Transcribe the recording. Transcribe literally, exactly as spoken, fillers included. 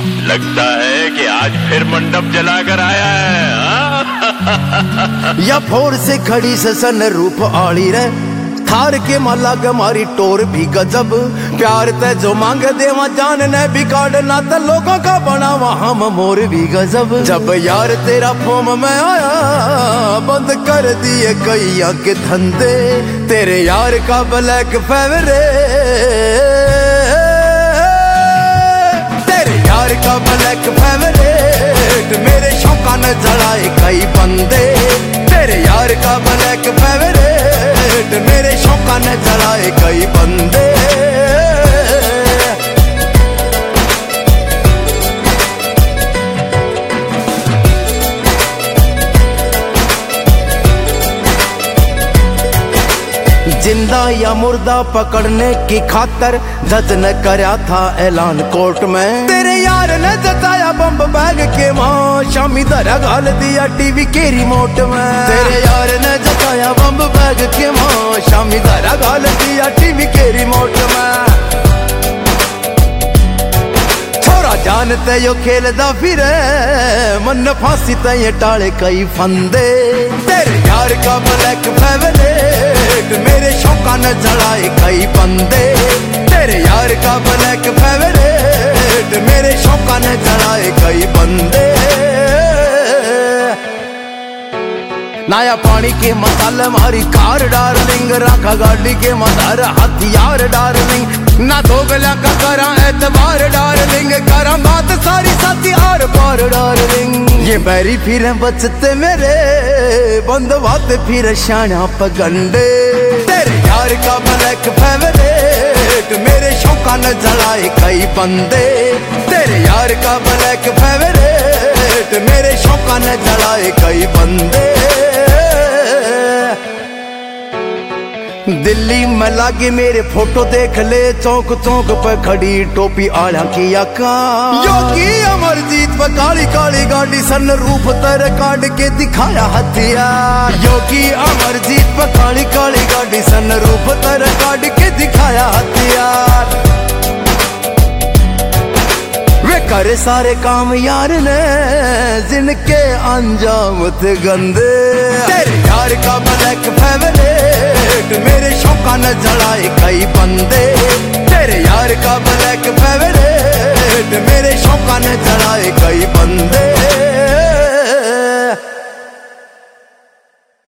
लगता है कि आज फिर मंडप जलाकर आया है हाँ? या फोर से खड़ी से सन रूप आड़ी रे थार के माला मारी टोर भी गजब प्यार ते जो मांग देवा जान ने बिगाड़ ना तो लोगों का बना वहां मोर भी गजब। जब यार तेरा फोम में आया बंद कर दिए कईया के धंधे तेरे यार का ब्लैक फेवरेट तेरे यार का ब्लैक फेवरेट मेरे शौका ने जलाए कई बंदे तेरे यार का ब्लैक फेवरेट मेरे शौका ने जलाए कई बंदे। जिंदा या मुर्दा पकड़ने की खातर जज ने कराया था ऐलान कोर्ट में तेरे यार ने जताया बम्ब बैग के मां शामी धरा गाल दिया टीवी के रिमोट में तेरे यार ने जताया बम्ब बैग के मां शामी धरा गाल दिया टीवी के रिमोट में। छोरा जानते यो खेलदा फिरे मन फांसी ते टाले कई फंदे तेरे यार का ब्लैक फेवरेट मेरे शौका ने जलाए कई बंदे तेरे यार का ब्लैक फेवरेट मेरे शौका ने जलाए कई बंदे। नया पानी के मसाले मारी कार डार्लिंग रखा गाड़ी के मदार हथियार डार्लिंग ना दोगला का करा एतबार डार्लिंग करा बात सारी साथी आर पार डार्लिंग ये बैरी फिर बचते मेरे बंद बात फिर शाना पगंडे तेरे यार का ब्लैक फेवरेट मेरे शौका ने जलाए कई बंदे तेरे यार का ब्लैक फेवरेट मेरे शौका ने जलाए कई बंदे। दिल्ली में लागे मेरे फोटो देख ले चौक चौक पे खड़ी टोपी आला की अका योगी अमरजीत पे काली काली गाड़ी सन रूप तर काट के दिखाया हथियार योगी अमरजीत पे काली काली गाड़ी सन रूप तर काट के दिखाया हथियार वे करे सारे काम यार ने जिनके अंजाम थे गंदे तेरे यार का ब्लैक फेवरेट मेरे शौका ने जलाए कई बंदे तेरे यार का ब्लैक फेवरेट मेरे शौका ने जलाए कई बंदे।